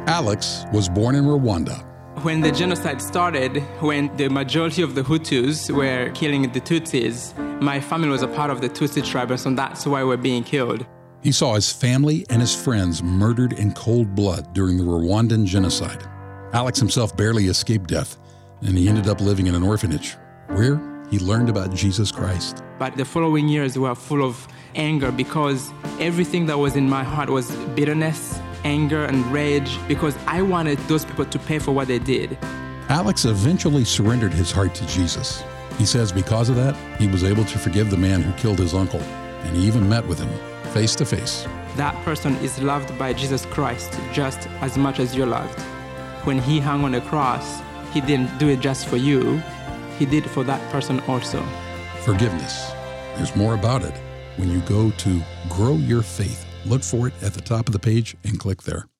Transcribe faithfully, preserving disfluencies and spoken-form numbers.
Alex was born in Rwanda. When the genocide started, when the majority of the Hutus were killing the Tutsis, my family was a part of the Tutsi tribe, and so that's why we're being killed. He saw his family and his friends murdered in cold blood during the Rwandan genocide. Alex himself barely escaped death, and he ended up living in an orphanage, where he learned about Jesus Christ. But the following years were full of anger because everything that was in my heart was bitterness, anger, and rage, because I wanted those people to pay for what they did. Alex eventually surrendered his heart to Jesus. He says because of that, he was able to forgive the man who killed his uncle, and he even met with him face to face. That person is loved by Jesus Christ just as much as you're loved. When he hung on the cross, he didn't do it just for you, he did it for that person also. Forgiveness. There's more about it when you go to Grow Your Faith. Look for it at the top of the page and click there.